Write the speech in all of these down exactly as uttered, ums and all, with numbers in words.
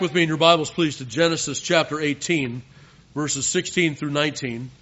With me in your Bibles, please, to Genesis chapter eighteen, verses sixteen through nineteen.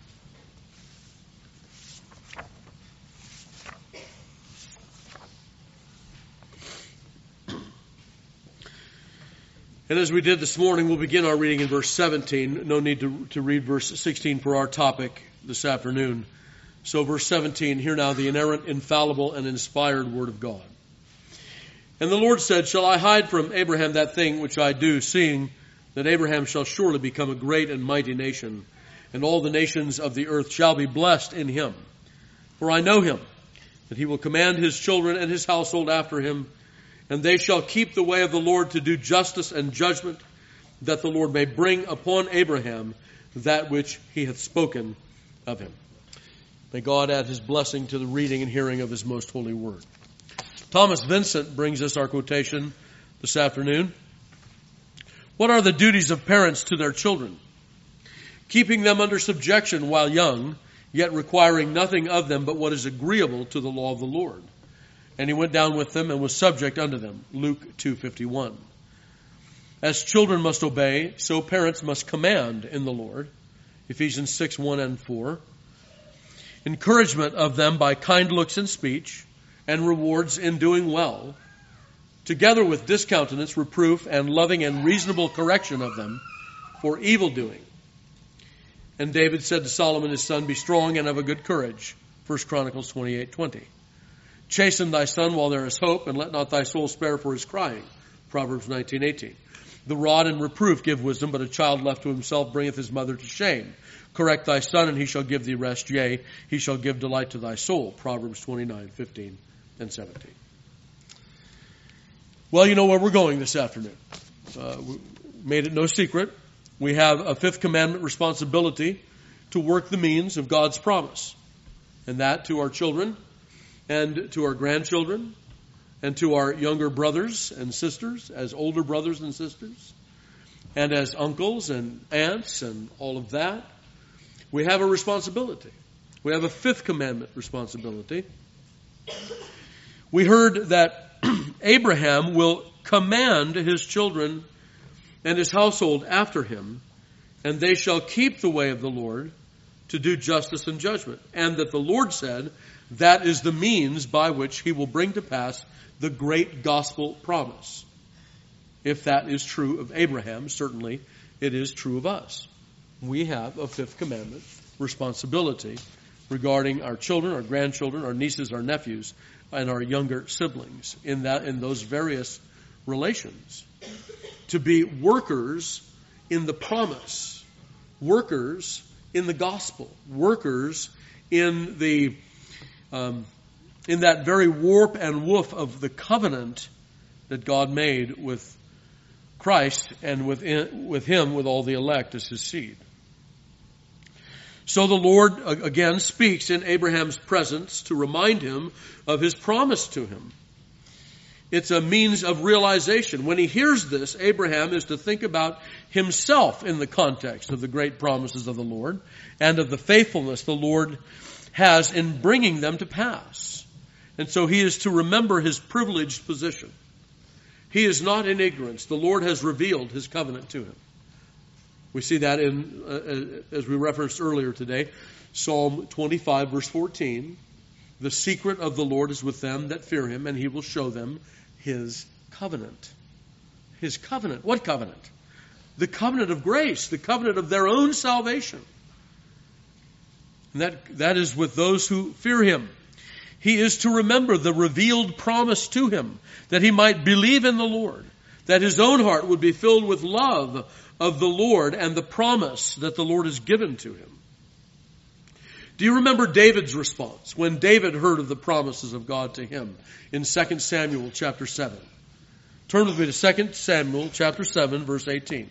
And as we did this morning, we'll begin our reading in verse seventeen. No need to, to read verse sixteen for our topic this afternoon. So verse seventeen, hear now the inerrant, infallible, and inspired word of God. And the Lord said, Shall I hide from Abraham that thing which I do, seeing that Abraham shall surely become a great and mighty nation, and all the nations of the earth shall be blessed in him? For I know him, that he will command his children and his household after him, and they shall keep the way of the Lord to do justice and judgment, that the Lord may bring upon Abraham that which he hath spoken of him. May God add his blessing to the reading and hearing of his most holy word. Thomas Vincent brings us our quotation this afternoon. What are the duties of parents to their children? Keeping them under subjection while young, yet requiring nothing of them but what is agreeable to the law of the Lord. And he went down with them and was subject unto them. Luke two fifty-one. As children must obey, so parents must command in the Lord. Ephesians six, one and four. Encouragement of them by kind looks and speech, and rewards in doing well, together with discountenance, reproof, and loving and reasonable correction of them for evil doing. And David said to Solomon his son, Be strong and of a good courage. First Chronicles twenty-eight twenty. Chasten thy son while there is hope, and let not thy soul spare for his crying. Proverbs nineteen eighteen. The rod and reproof give wisdom, but a child left to himself bringeth his mother to shame. Correct thy son, and he shall give thee rest, yea, he shall give delight to thy soul. Proverbs twenty-nine fifteen and seventeen. Well, you know where we're going this afternoon. Uh, we made it no secret. We have a fifth commandment responsibility to work the means of God's promise. And that to our children and to our grandchildren and to our younger brothers and sisters, as older brothers and sisters, and as uncles and aunts and all of that. We have a responsibility. We have a fifth commandment responsibility. We heard that Abraham will command his children and his household after him, and they shall keep the way of the Lord to do justice and judgment. And that the Lord said that is the means by which he will bring to pass the great gospel promise. If that is true of Abraham, certainly it is true of us. We have a fifth commandment responsibility regarding our children, our grandchildren, our nieces, our nephews, and our younger siblings in that in those various relations. To be workers in the promise, workers in the gospel, workers in the um, in that very warp and woof of the covenant that God made with Christ and with with him, with all the elect as his seed. So the Lord again speaks in Abraham's presence to remind him of his promise to him. It's a means of realization. When he hears this, Abraham is to think about himself in the context of the great promises of the Lord and of the faithfulness the Lord has in bringing them to pass. And so he is to remember his privileged position. He is not in ignorance. The Lord has revealed his covenant to him. We see that in, uh, as we referenced earlier today, Psalm twenty-five, verse fourteen. The secret of the Lord is with them that fear him, and he will show them his covenant. His covenant. What covenant? The covenant of grace, the covenant of their own salvation. And that, that is with those who fear him. He is to remember the revealed promise to him, that he might believe in the Lord, that his own heart would be filled with love of the Lord and the promise that the Lord has given to him. Do you remember David's response when David heard of the promises of God to him in Second Samuel chapter seven? Turn with me to Second Samuel chapter seven, verse eighteen.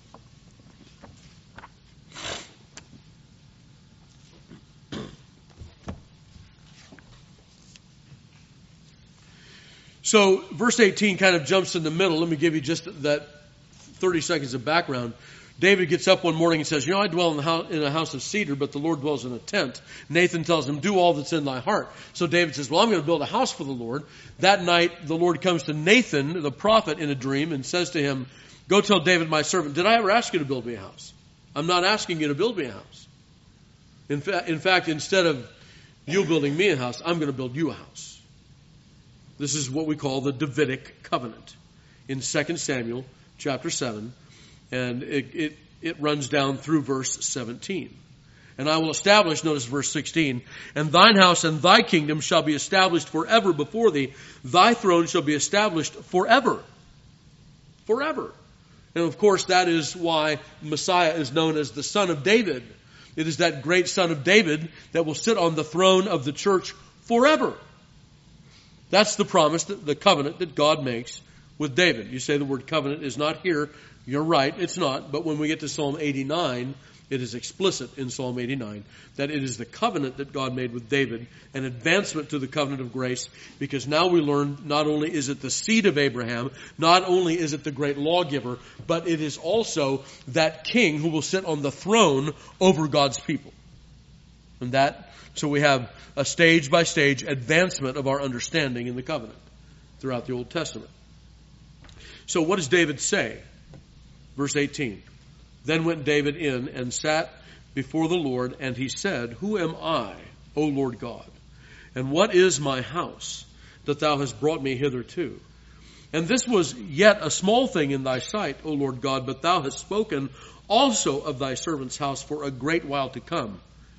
So verse eighteen kind of jumps in the middle. Let me give you just that thirty seconds of background. David gets up one morning and says, you know, I dwell in, the house, in a house of cedar, but the Lord dwells in a tent. Nathan tells him, do all that's in thy heart. So David says, well, I'm going to build a house for the Lord. That night, the Lord comes to Nathan, the prophet, in a dream and says to him, Go tell David, my servant, did I ever ask you to build me a house? I'm not asking you to build me a house. In, fa- in fact, instead of you building me a house, I'm going to build you a house. This is what we call the Davidic covenant in Second Samuel chapter seven. And it, it, it runs down through verse seventeen. And I will establish, notice verse sixteen, and thine house and thy kingdom shall be established forever before thee. Thy throne shall be established forever. Forever. And of course, that is why Messiah is known as the Son of David. It is that great Son of David that will sit on the throne of the church forever. That's the promise, the covenant that God makes with David. You say the word covenant is not here. You're right, it's not. But when we get to Psalm eighty-nine, it is explicit in Psalm eighty-nine that it is the covenant that God made with David, an advancement to the covenant of grace, because now we learn not only is it the seed of Abraham, not only is it the great lawgiver, but it is also that king who will sit on the throne over God's people. And that, so we have a stage by stage advancement of our understanding in the covenant throughout the Old Testament. So what does David say? Verse eighteen. Then went David in and sat before the Lord, and he said, Who am I, O Lord God? And what is my house that thou hast brought me hitherto? And this was yet a small thing in thy sight, O Lord God, but thou hast spoken also of thy servant's house for a great while to come.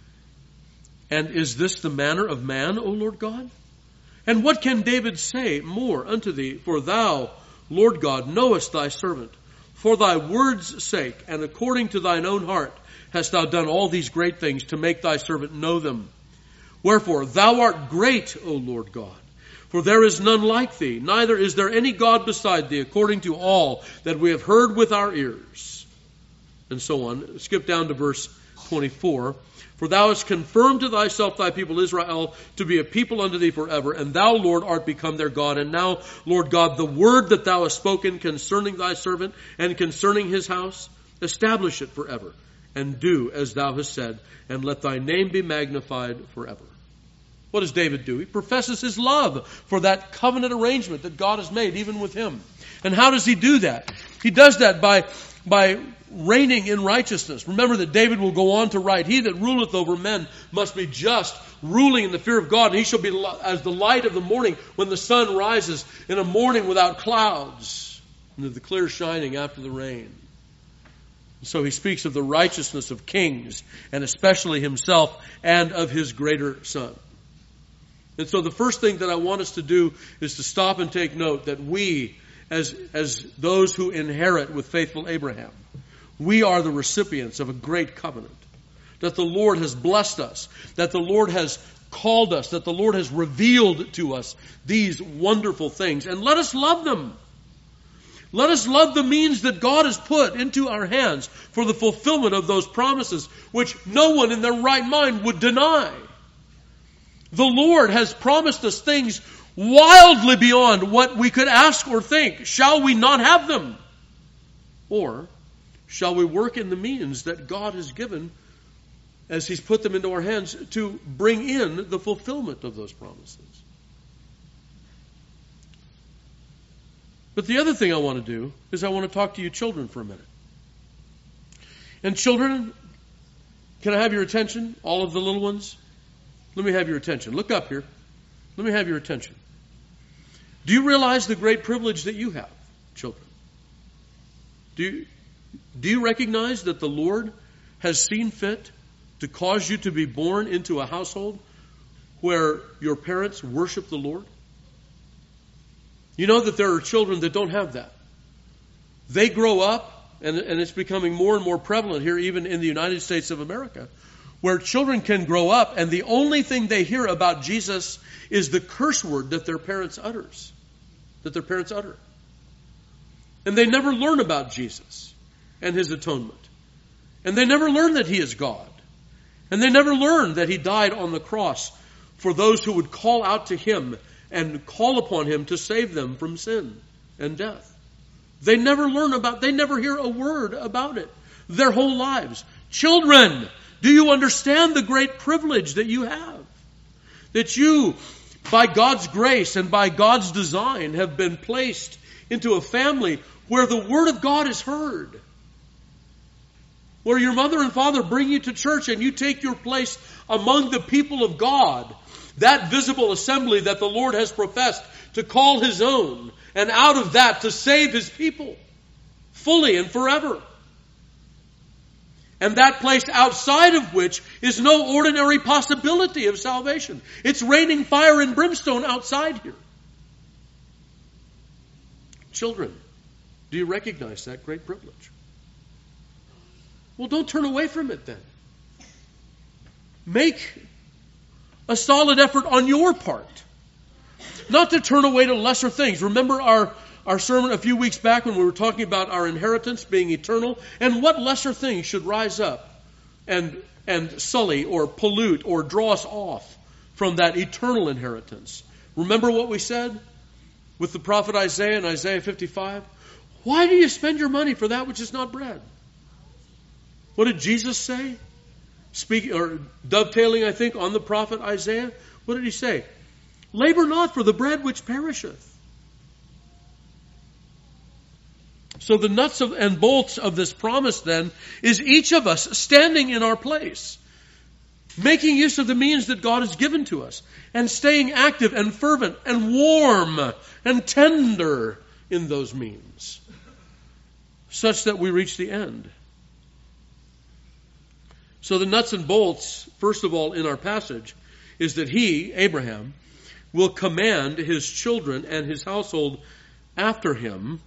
And is this the manner of man, O Lord God? And what can David say more unto thee? For thou, Lord God, knowest thy servant. For thy word's sake, and according to thine own heart, hast thou done all these great things to make thy servant know them. Wherefore, thou art great, O Lord God. For there is none like thee, neither is there any God beside thee, according to all that we have heard with our ears. And so on. Skip down to verse twenty-four. For thou hast confirmed to thyself thy people Israel to be a people unto thee forever, and thou, Lord, art become their God. And now, Lord God, the word that thou hast spoken concerning thy servant and concerning his house, establish it forever, and do as thou hast said, and let thy name be magnified forever. What does David do? He professes his love for that covenant arrangement that God has made, even with him. And how does he do that? He does that by, by reigning in righteousness. Remember that David will go on to write, He that ruleth over men must be just, ruling in the fear of God, and he shall be as the light of the morning when the sun rises, in a morning without clouds, and the clear shining after the rain. So he speaks of the righteousness of kings, and especially himself, and of his greater son. And so the first thing that I want us to do is to stop and take note that we, as, as those who inherit with faithful Abraham, we are the recipients of a great covenant. That the Lord has blessed us. That the Lord has called us. That the Lord has revealed to us these wonderful things. And let us love them. Let us love the means that God has put into our hands for the fulfillment of those promises, which no one in their right mind would deny. The Lord has promised us things wildly beyond what we could ask or think. Shall we not have them? Or shall we work in the means that God has given as He's put them into our hands to bring in the fulfillment of those promises? But the other thing I want to do is I want to talk to you children for a minute. And children, can I have your attention? All of the little ones? Let me have your attention. Look up here. Let me have your attention. Do you realize the great privilege that you have, children? Do you, do you recognize that the Lord has seen fit to cause you to be born into a household where your parents worship the Lord? You know that there are children that don't have that. They grow up, and, and it's becoming more and more prevalent here, even in the United States of America, where children can grow up and the only thing they hear about Jesus is the curse word that their parents utters, that their parents utter. And they never learn about Jesus and His atonement. And they never learn that He is God. And they never learn that He died on the cross for those who would call out to Him and call upon Him to save them from sin and death. They never learn about, they never hear a word about it their whole lives. Children, do you understand the great privilege that you have? That you, by God's grace and by God's design, have been placed into a family where the Word of God is heard. Where your mother and father bring you to church and you take your place among the people of God. That visible assembly that the Lord has professed to call His own. And out of that to save His people. Fully and forever. And that place outside of which is no ordinary possibility of salvation. It's raining fire and brimstone outside here. Children, do you recognize that great privilege? Well, don't turn away from it then. Make a solid effort on your part. Not to turn away to lesser things. Remember our, our sermon a few weeks back when we were talking about our inheritance being eternal? And what lesser things should rise up and, and sully or pollute or draw us off from that eternal inheritance? Remember what we said with the prophet Isaiah in Isaiah fifty-five? Why do you spend your money for that which is not bread? What did Jesus say? Speaking or dovetailing, I think, on the prophet Isaiah. What did He say? Labor not for the bread which perisheth. So the nuts of, and bolts of this promise then is each of us standing in our place, making use of the means that God has given to us, and staying active and fervent and warm and tender in those means, such that we reach the end. So the nuts and bolts, first of all, in our passage, is that he, Abraham, will command his children and his household after him.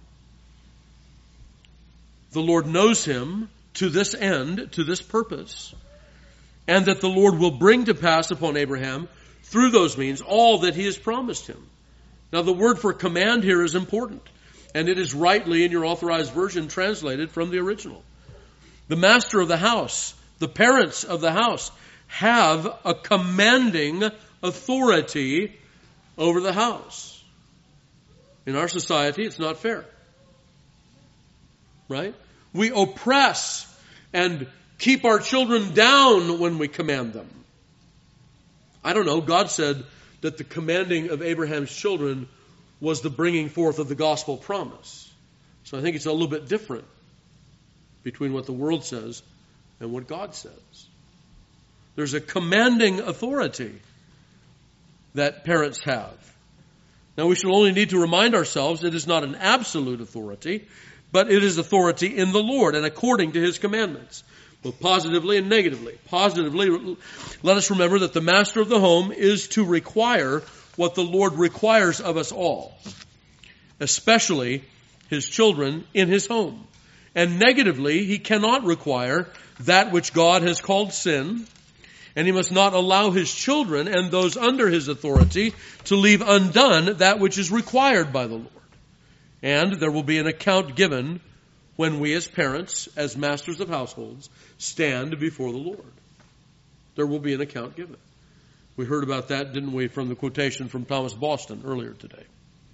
The Lord knows him to this end, to this purpose, and that the Lord will bring to pass upon Abraham, through those means, all that He has promised him. Now the word for command here is important, and it is rightly in your authorized version translated from the original. The master of the house, the parents of the house, have a commanding authority over the house. In our society, it's not fair. Right? We oppress and keep our children down when we command them. I don't know, God said that the commanding of Abraham's children was the bringing forth of the gospel promise. So I think it's a little bit different between what the world says and what God says. There's a commanding authority that parents have. Now we should only need to remind ourselves it is not an absolute authority, but it is authority in the Lord and according to His commandments, both positively and negatively. Positively, let us remember that the master of the home is to require what the Lord requires of us all, especially His children in His home. And negatively, He cannot require that which God has called sin, and He must not allow His children and those under His authority to leave undone that which is required by the Lord. And there will be an account given when we as parents, as masters of households, stand before the Lord. There will be an account given. We heard about that, didn't we, from the quotation from Thomas Boston earlier today.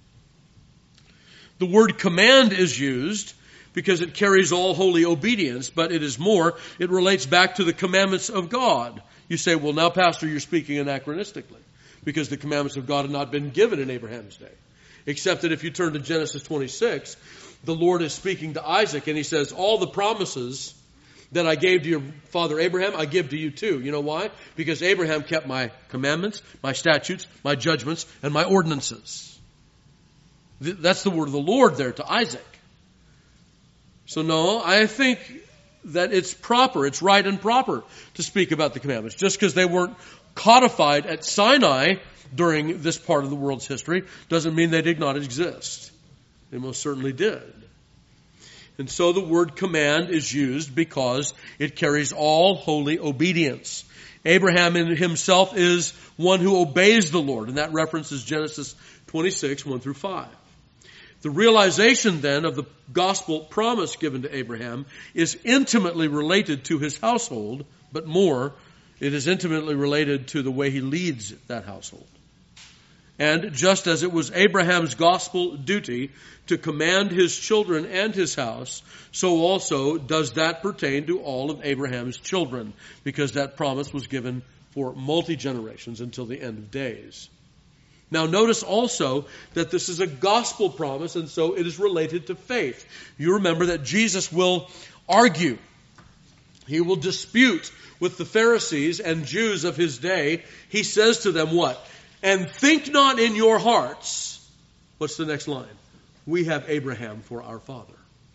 The word command is used because it carries all holy obedience, but it is more, it relates back to the commandments of God. You say, well, now, Pastor, you're speaking anachronistically, because the commandments of God had not been given in Abraham's day. Except that if you turn to Genesis twenty-six, the Lord is speaking to Isaac, and He says, all the promises that I gave to your father Abraham, I give to you too. You know why? Because Abraham kept my commandments, my statutes, my judgments, and my ordinances. That's the word of the Lord there to Isaac. So no, I think that it's proper, it's right and proper to speak about the commandments. Just because they weren't codified at Sinai during this part of the world's history doesn't mean they did not exist. They most certainly did. And so the word command is used because it carries all holy obedience. Abraham in himself is one who obeys the Lord, and that reference is Genesis twenty-six, one through five. The realization then of the gospel promise given to Abraham is intimately related to his household, but more, it is intimately related to the way he leads that household. And just as it was Abraham's gospel duty to command his children and his house, so also does that pertain to all of Abraham's children, because that promise was given for multi-generations until the end of days. Now notice also that this is a gospel promise, and so it is related to faith. You remember that Jesus will argue. He will dispute with the Pharisees and Jews of his day. He says to them what? And think not in your hearts. What's the next line? We have Abraham for our father.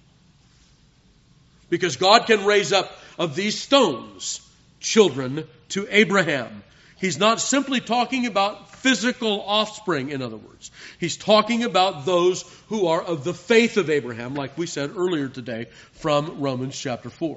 Because God can raise up of these stones children to Abraham. He's not simply talking about physical offspring, in other words. He's talking about those who are of the faith of Abraham, like we said earlier today from Romans chapter four.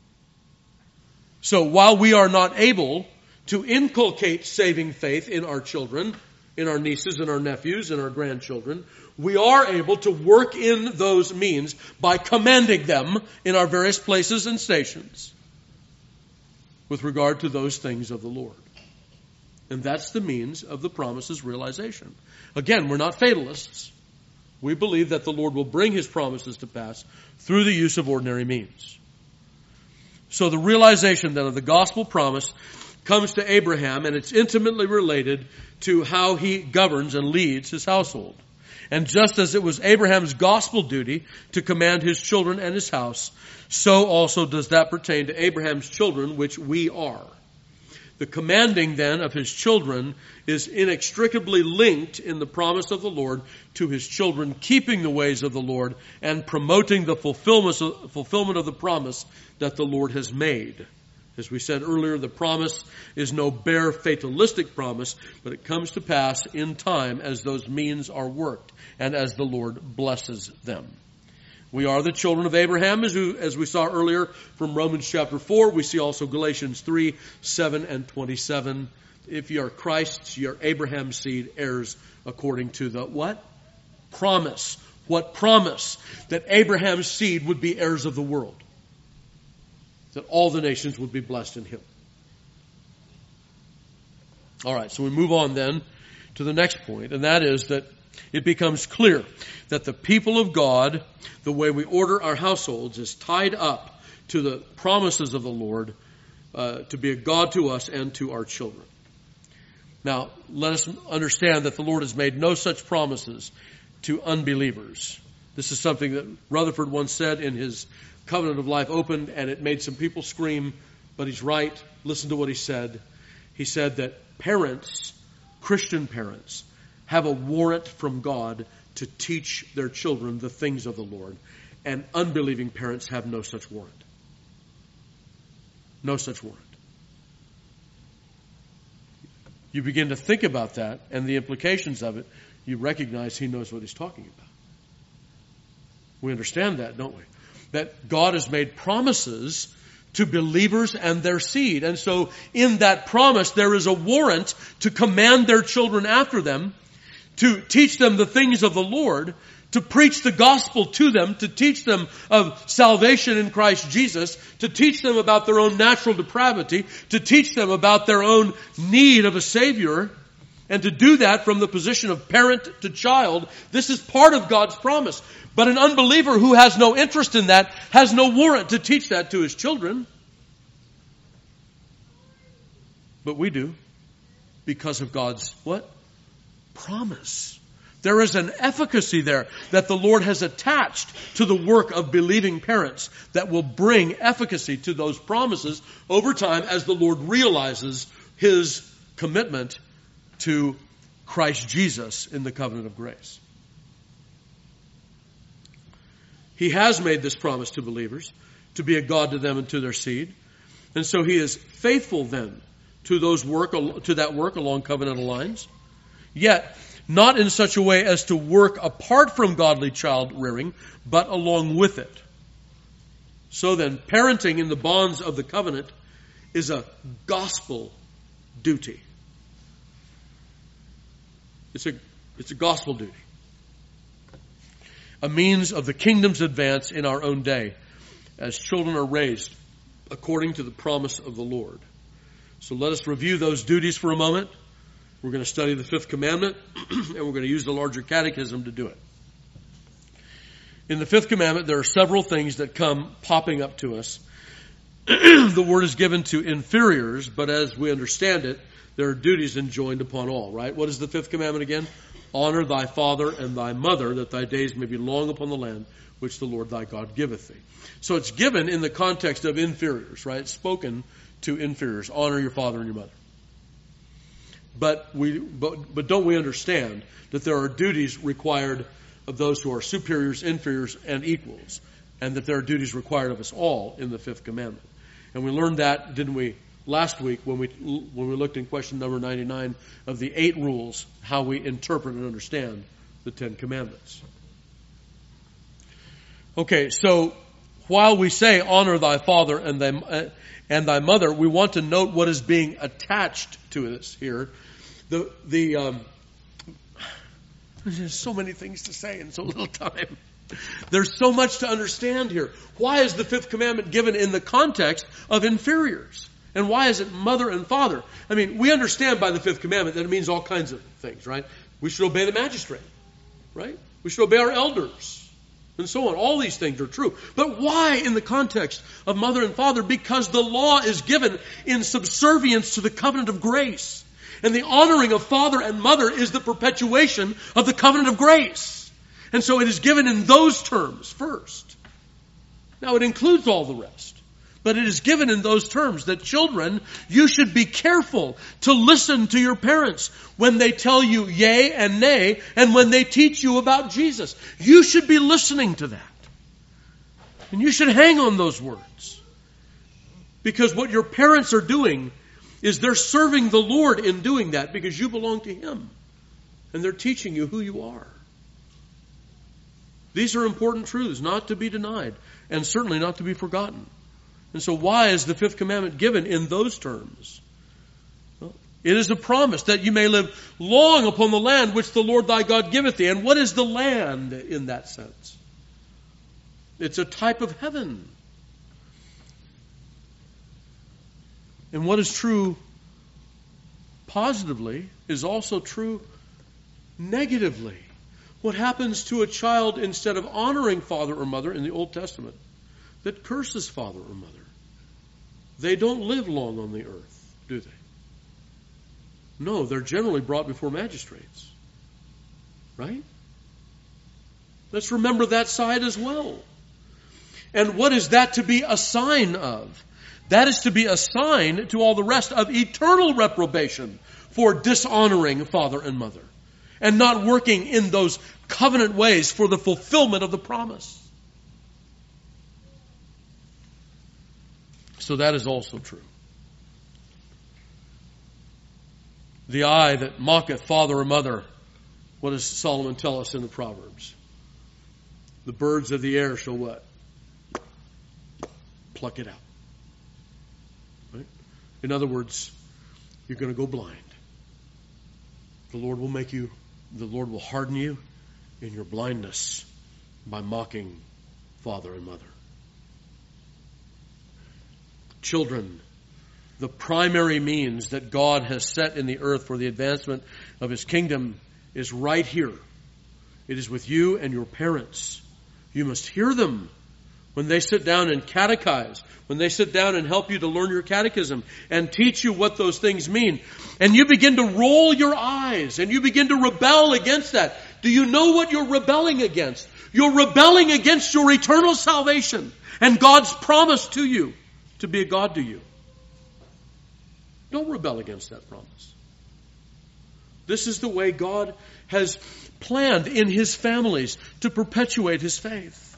So while we are not able to inculcate saving faith in our children, in our nieces and our nephews and our grandchildren, we are able to work in those means by commanding them in our various places and stations with regard to those things of the Lord. And that's the means of the promise's realization. Again, we're not fatalists. We believe that the Lord will bring his promises to pass through the use of ordinary means. So the realization then of the gospel promise comes to Abraham, and it's intimately related to how he governs and leads his household. And just as it was Abraham's gospel duty to command his children and his house, so also does that pertain to Abraham's children, which we are. The commanding then of his children is inextricably linked in the promise of the Lord to his children keeping the ways of the Lord and promoting the fulfillment of, fulfillment of the promise that the Lord has made. As we said earlier, the promise is no bare fatalistic promise, but it comes to pass in time as those means are worked and as the Lord blesses them. We are the children of Abraham, as we, as we saw earlier from Romans chapter four. We see also Galatians three, seven, and twenty-seven. If you are Christ's, you are Abraham's seed, heirs according to the what? Promise. What promise? That Abraham's seed would be heirs of the world. That all the nations would be blessed in him. All right, so we move on then to the next point, and that is that it becomes clear that the people of God, the way we order our households, is tied up to the promises of the Lord uh, to be a God to us and to our children. Now, let us understand that the Lord has made no such promises to unbelievers. This is something that Rutherford once said in his Covenant of Life opened, and it made some people scream, but he's right. Listen to what he said. He said that parents, Christian parents, have a warrant from God to teach their children the things of the Lord, and unbelieving parents have no such warrant. No such warrant. You begin to think about that and the implications of it, you recognize he knows what he's talking about. We understand that, don't we? That God has made promises to believers and their seed. And so in that promise, there is a warrant to command their children after them, to teach them the things of the Lord, to preach the gospel to them, to teach them of salvation in Christ Jesus, to teach them about their own natural depravity, to teach them about their own need of a Savior, and to do that from the position of parent to child. This is part of God's promise. But an unbeliever who has no interest in that has no warrant to teach that to his children. But we do, because of God's what? Promise. There is an efficacy there that the Lord has attached to the work of believing parents that will bring efficacy to those promises over time as the Lord realizes his commitment to Christ Jesus in the covenant of grace. He has made this promise to believers to be a God to them and to their seed. And so he is faithful then to those work, to that work along covenantal lines. Yet, not in such a way as to work apart from godly child rearing, but along with it. So then, parenting in the bonds of the covenant is a gospel duty. It's a, it's a gospel duty. A means of the kingdom's advance in our own day as children are raised according to the promise of the Lord. So let us review those duties for a moment. We're going to study the fifth commandment, and we're going to use the larger catechism to do it. In the fifth commandment, there are several things that come popping up to us. The word is given to inferiors, but as we understand it, there are duties enjoined upon all, right? What is the fifth commandment again? Honor thy father and thy mother, that thy days may be long upon the land which the Lord thy God giveth thee. So it's given in the context of inferiors, right? It's spoken to inferiors. Honor your father and your mother. But we, but, but don't we understand that there are duties required of those who are superiors, inferiors, and equals, and that there are duties required of us all in the fifth commandment. And we learned that, didn't we, last week when we when we looked in question number ninety-nine of the eight rules, how we interpret and understand the Ten Commandments. Okay, so while we say honor thy father and thy uh, and thy mother, we want to note what is being attached to this here. The the um, there's so many things to say in so little time. There's so much to understand here. Why is the fifth commandment given in the context of inferiors? And why is it mother and father? I mean, we understand by the fifth commandment that it means all kinds of things, right? We should obey the magistrate, right? We should obey our elders, and so on. All these things are true. But why in the context of mother and father? Because the law is given in subservience to the covenant of grace. And the honoring of father and mother is the perpetuation of the covenant of grace. And so it is given in those terms first. Now it includes all the rest. But it is given in those terms that children, you should be careful to listen to your parents when they tell you yea and nay, and when they teach you about Jesus. You should be listening to that. And you should hang on those words. Because what your parents are doing is they're serving the Lord in doing that, because you belong to Him. And they're teaching you who you are. These are important truths, not to be denied, and certainly not to be forgotten. And so why is the fifth commandment given in those terms? Well, it is a promise that you may live long upon the land which the Lord thy God giveth thee. And what is the land in that sense? It's a type of heaven. And what is true positively is also true negatively. What happens to a child instead of honoring father or mother in the Old Testament that curses father or mother? They don't live long on the earth, do they? No, they're generally brought before magistrates. Right? Let's remember that side as well. And what is that to be a sign of? That is to be a sign to all the rest of eternal reprobation for dishonoring father and mother, and not working in those covenant ways for the fulfillment of the promise. So that is also true. The eye that mocketh father or mother, what does Solomon tell us in the Proverbs? The birds of the air shall what? Pluck it out. Right? In other words, you're going to go blind. The Lord will make you The Lord will harden you in your blindness by mocking father and mother. Children, the primary means that God has set in the earth for the advancement of His kingdom is right here. It is with you and your parents. You must hear them when they sit down and catechize, when they sit down and help you to learn your catechism and teach you what those things mean. And you begin to roll your eyes and you begin to rebel against that. Do you know what you're rebelling against? You're rebelling against your eternal salvation and God's promise to you to be a God to you. Don't rebel against that promise. This is the way God has planned in His families to perpetuate His faith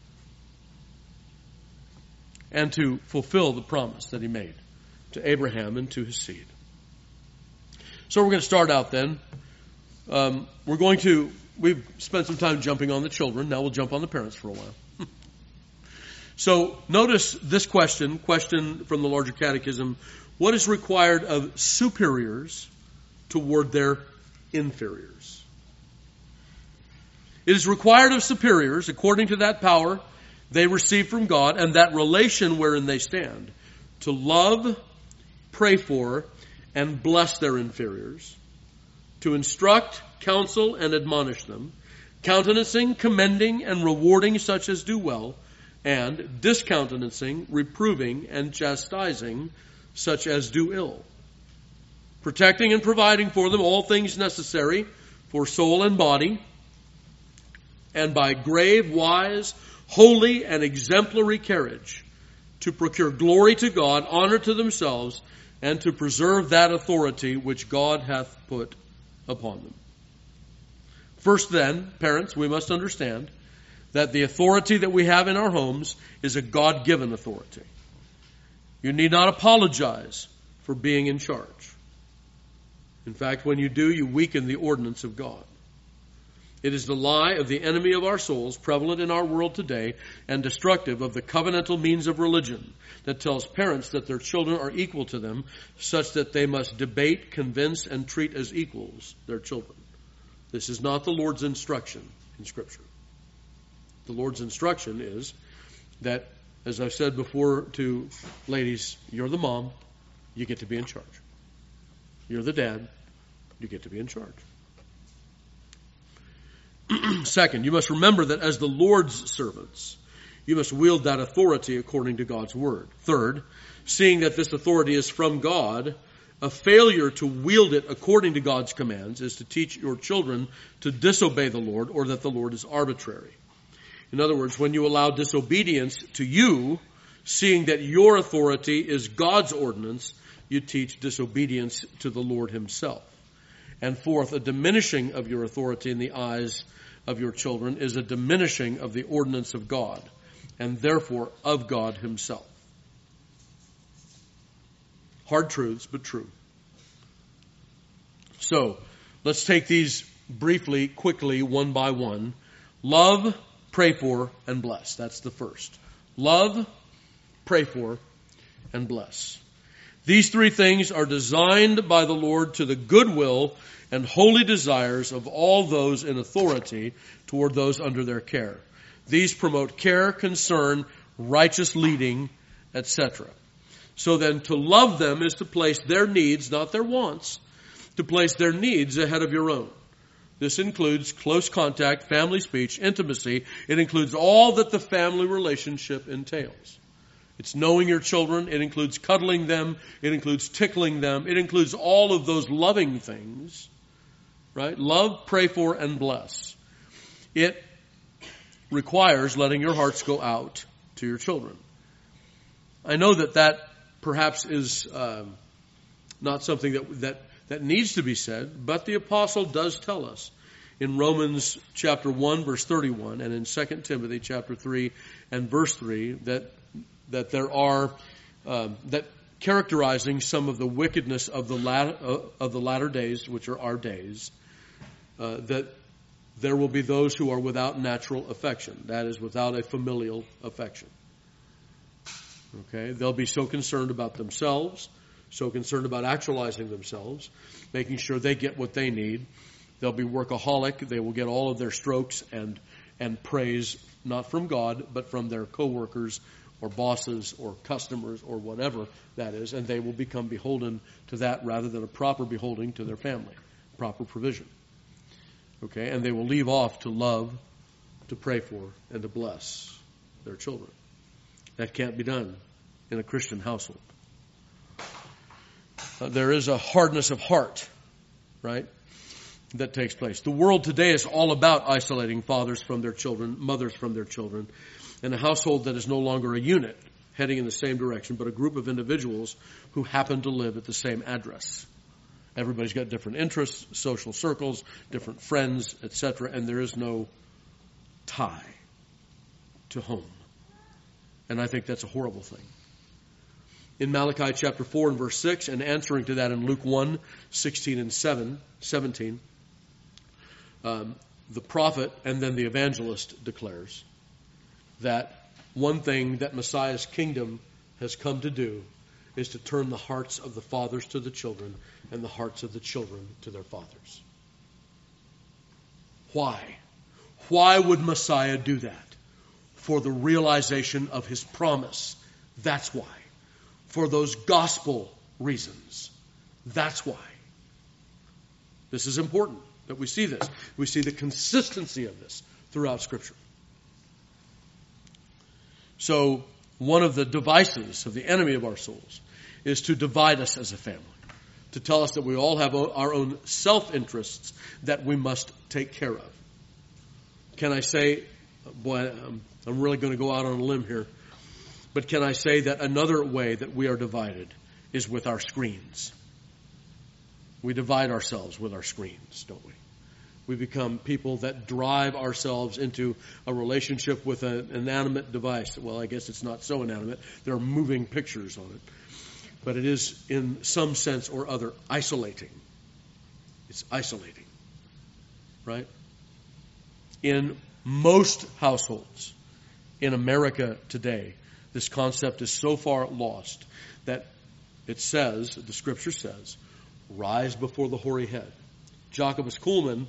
and to fulfill the promise that He made to Abraham and to his seed. So we're going to start out then. Um, we're going to, we've spent some time jumping on the children. Now we'll jump on the parents for a while. So notice this question, question from the larger catechism. What is required of superiors toward their inferiors? It is required of superiors, according to that power they receive from God and that relation wherein they stand, to love, pray for, and bless their inferiors, to instruct, counsel, and admonish them, countenancing, commending, and rewarding such as do well, and discountenancing, reproving, and chastising such as do ill. protecting and providing for them all things necessary for soul and body, and by grave, wise, holy, and exemplary carriage to procure glory to God, honor to themselves, and to preserve that authority which God hath put upon them. First then, parents, we must understand that the authority that we have in our homes is a God-given authority. You need not apologize for being in charge. In fact, when you do, you weaken the ordinance of God. It is the lie of the enemy of our souls, prevalent in our world today, and destructive of the covenantal means of religion, that tells parents that their children are equal to them, such that they must debate, convince, and treat as equals their children. This is not the Lord's instruction in Scripture. The Lord's instruction is that, as I've said before to ladies, you're the mom, you get to be in charge. You're the dad, you get to be in charge. Second, you must remember that as the Lord's servants, you must wield that authority according to God's word. Third, seeing that this authority is from God, a failure to wield it according to God's commands is to teach your children to disobey the Lord, or that the Lord is arbitrary. In other words, when you allow disobedience to you, seeing that your authority is God's ordinance, you teach disobedience to the Lord himself. And fourth, a diminishing of your authority in the eyes of your children is a diminishing of the ordinance of God, and therefore of God himself. Hard truths, but true. So, let's take these briefly, quickly, one by one. Love, pray for, and bless. That's the first. Love, pray for, and bless. These three things are designed by the Lord to the goodwill and holy desires of all those in authority toward those under their care. These promote care, concern, righteous leading, et cetera. So then to love them is to place their needs, not their wants, to place their needs ahead of your own. This includes close contact, family speech, intimacy. It includes all that the family relationship entails. It's knowing your children. It includes cuddling them. It includes tickling them. It includes all of those loving things. Right? Love, pray for, and bless. It requires letting your hearts go out to your children. I know that that perhaps is um, not something that, that, that needs to be said, but the apostle does tell us in Romans chapter one, verse thirty-one, and in Second Timothy chapter three and verse three, that that there are, um, that characterizing some of the wickedness of the latter, uh, of the latter days, which are our days, uh, that there will be those who are without natural affection. That is, without a familial affection. Okay? They'll be so concerned about themselves, so concerned about actualizing themselves, making sure they get what they need. They'll be workaholic. They will get all of their strokes and, and praise, not from God, but from their coworkers or bosses or customers or whatever that is, and they will become beholden to that rather than a proper beholding to their family, proper provision. Okay, and they will leave off to love, to pray for, and to bless their children. That can't be done in a Christian household. Uh, there is a hardness of heart, right, that takes place. The world today is all about isolating fathers from their children, mothers from their children, and a household that is no longer a unit heading in the same direction, but a group of individuals who happen to live at the same address. Everybody's got different interests, social circles, different friends, et cetera, and there is no tie to home. And I think that's a horrible thing. In Malachi chapter four and verse six, and answering to that in Luke one, sixteen and seven, seventeen, um, the prophet and then the evangelist declares that one thing that Messiah's kingdom has come to do is to turn the hearts of the fathers to the children and the hearts of the children to their fathers. Why? Why would Messiah do that? For the realization of his promise. That's why. For those gospel reasons. That's why. This is important that we see this. We see the consistency of this throughout Scripture. So, one of the devices of the enemy of our souls is to divide us as a family, to tell us that we all have our own self-interests that we must take care of. Can I say, boy, I'm, I'm really going to go out on a limb here, but can I say that another way that we are divided is with our screens? We divide ourselves with our screens, don't we? We become people that drive ourselves into a relationship with an inanimate device. Well, I guess it's not so inanimate. There are moving pictures on it. But it is, in some sense or other, isolating. It's isolating. Right? In most households in America today, this concept is so far lost that it says, the Scripture says, rise before the hoary head. Jacobus Kuhlman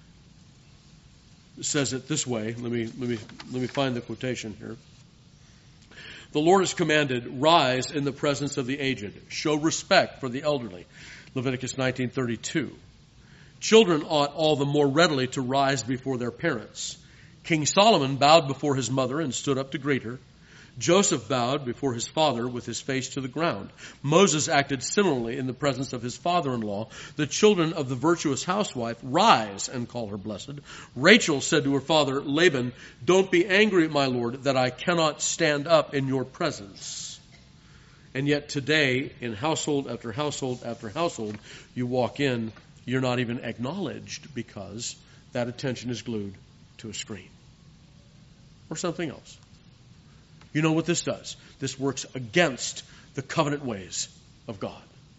says it this way. Let me, let me, let me find the quotation here. The Lord has commanded, rise in the presence of the aged. Show respect for the elderly. Leviticus nineteen thirty-two. Children ought all the more readily to rise before their parents. King Solomon bowed before his mother and stood up to greet her. Joseph bowed before his father with his face to the ground. Moses acted similarly in the presence of his father-in-law. The children of the virtuous housewife rise and call her blessed. Rachel said to her father Laban, don't be angry, my lord, that I cannot stand up in your presence. And yet today, in household after household after household, you walk in, you're not even acknowledged because that attention is glued to a screen or something else. You know what this does? This works against the covenant ways of God.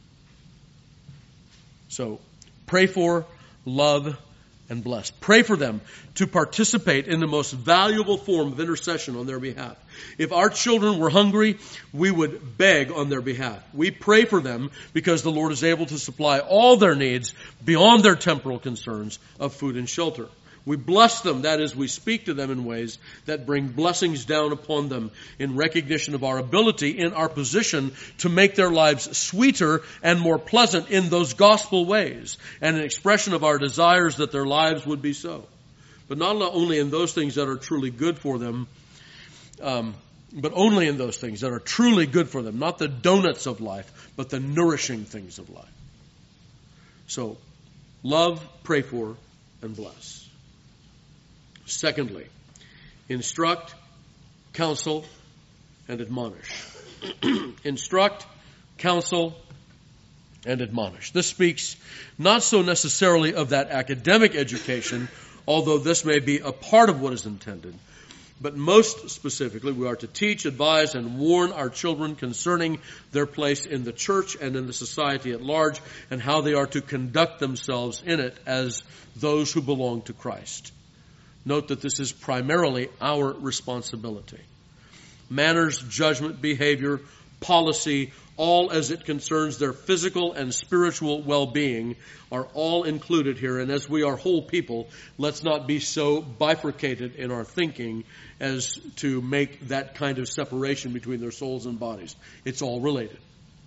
So, pray for, love, and bless. Pray for them to participate in the most valuable form of intercession on their behalf. If our children were hungry, we would beg on their behalf. We pray for them because the Lord is able to supply all their needs beyond their temporal concerns of food and shelter. We bless them, that is, we speak to them in ways that bring blessings down upon them in recognition of our ability in our position to make their lives sweeter and more pleasant in those gospel ways, and an expression of our desires that their lives would be so. But not only in those things that are truly good for them, um, but only in those things that are truly good for them, not the donuts of life, but the nourishing things of life. So, love, pray for, and bless. Secondly, instruct, counsel, and admonish. Instruct, counsel, and admonish. This speaks not so necessarily of that academic education, although this may be a part of what is intended, but most specifically we are to teach, advise, and warn our children concerning their place in the church and in the society at large, and how they are to conduct themselves in it as those who belong to Christ. Note that this is primarily our responsibility. Manners, judgment, behavior, policy, all as it concerns their physical and spiritual well-being are all included here. And as we are whole people, let's not be so bifurcated in our thinking as to make that kind of separation between their souls and bodies. It's all related.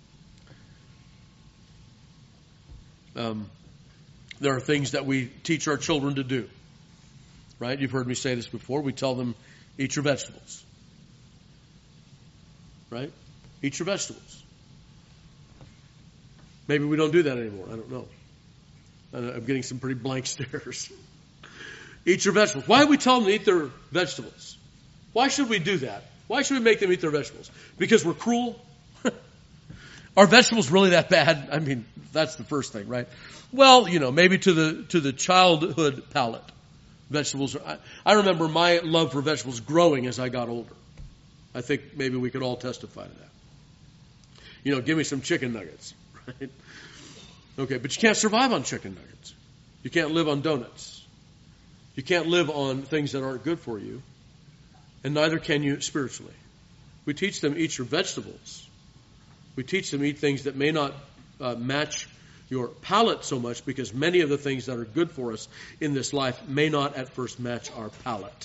Um, there are things that we teach our children to do. Right? You've heard me say this before. We tell them, eat your vegetables. Right? Eat your vegetables. Maybe we don't do that anymore. I don't know. I'm getting some pretty blank stares. Eat your vegetables. Why do we tell them to eat their vegetables? Why should we do that? Why should we make them eat their vegetables? Because we're cruel? Are vegetables really that bad? I mean, that's the first thing, right? Well, you know, maybe to the to the childhood palate. Vegetables are, I, I remember my love for vegetables growing as I got older. I think maybe we could all testify to that. You know, give me some chicken nuggets, right? Okay, but you can't survive on chicken nuggets. You can't live on donuts. You can't live on things that aren't good for you. And neither can you spiritually. We teach them eat your vegetables. We teach them eat things that may not uh, match your palate so much, because many of the things that are good for us in this life may not at first match our palate.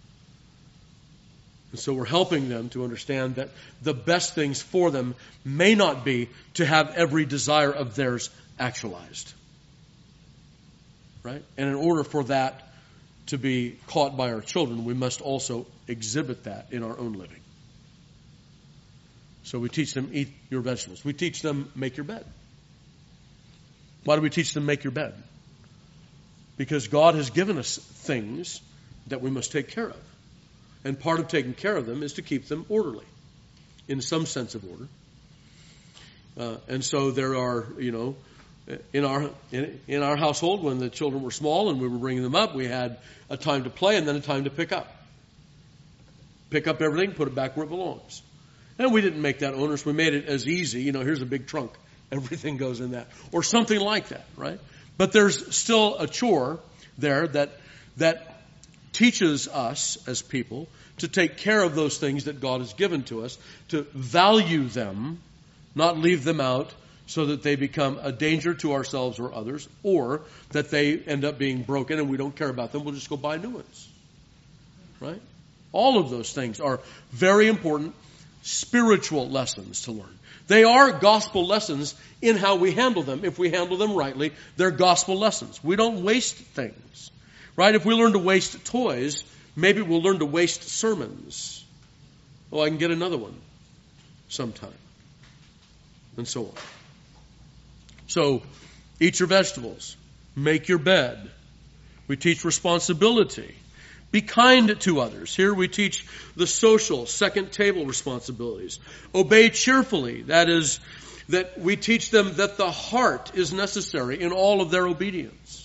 And so we're helping them to understand that the best things for them may not be to have every desire of theirs actualized. Right? And in order for that to be caught by our children, we must also exhibit that in our own living. So we teach them eat your vegetables. We teach them make your bed. Why do we teach them make your bed? Because God has given us things that we must take care of. And part of taking care of them is to keep them orderly, in some sense of order. Uh, and so there are, you know, in our in, in our household, when the children were small and we were bringing them up, we had a time to play and then a time to pick up. Pick up everything, put it back where it belongs. And we didn't make that onerous. We made it as easy. You know, here's a big trunk. Everything goes in that. Or something like that, right? But there's still a chore there that that teaches us as people to take care of those things that God has given to us, to value them, not leave them out so that they become a danger to ourselves or others, or that they end up being broken and we don't care about them. We'll just go buy new ones, right? All of those things are very important spiritual lessons to learn. They are gospel lessons in how we handle them. If we handle them rightly, they're gospel lessons. We don't waste things, right? If we learn to waste toys, maybe we'll learn to waste sermons. Oh, I can get another one sometime. And so on. So, eat your vegetables. Make your bed. We teach responsibility. Be kind to others. Here we teach the social, second table responsibilities. Obey cheerfully. That is, that we teach them that the heart is necessary in all of their obedience.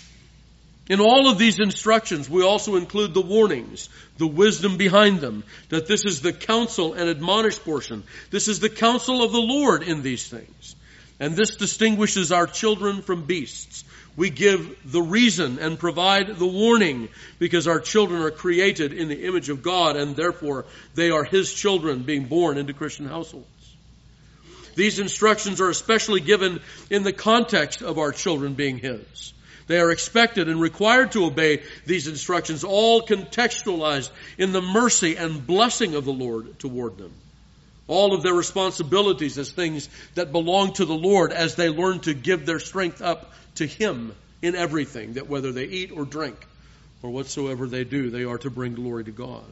In all of these instructions, we also include the warnings, the wisdom behind them, that this is the counsel and admonish portion. This is the counsel of the Lord in these things. And this distinguishes our children from beasts. We give the reason and provide the warning because our children are created in the image of God and therefore they are His children being born into Christian households. These instructions are especially given in the context of our children being His. They are expected and required to obey these instructions, all contextualized in the mercy and blessing of the Lord toward them. All of their responsibilities as things that belong to the Lord as they learn to give their strength up to Him in everything, that whether they eat or drink or whatsoever they do, they are to bring glory to God.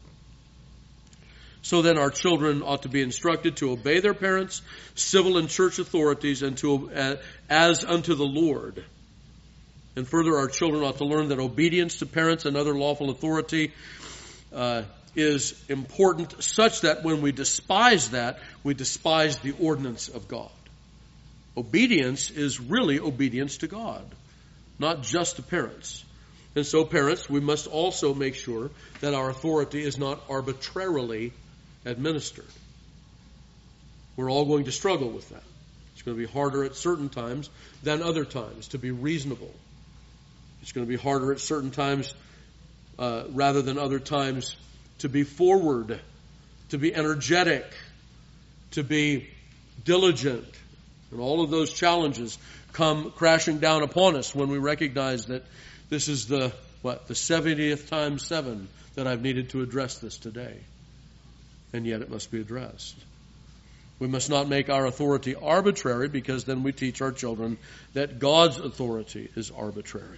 So then our children ought to be instructed to obey their parents, civil and church authorities, and to uh, as unto the Lord. And further, our children ought to learn that obedience to parents and other lawful authority uh, is important, such that when we despise that, we despise the ordinance of God. Obedience is really obedience to God, not just to parents. And so parents, we must also make sure that our authority is not arbitrarily administered. We're all going to struggle with that. It's going to be harder at certain times than other times to be reasonable. It's going to be harder at certain times uh, rather than other times to be forward, to be energetic, to be diligent. And all of those challenges come crashing down upon us when we recognize that this is the, what, the seventieth times seven that I've needed to address this today. And yet it must be addressed. We must not make our authority arbitrary, because then we teach our children that God's authority is arbitrary.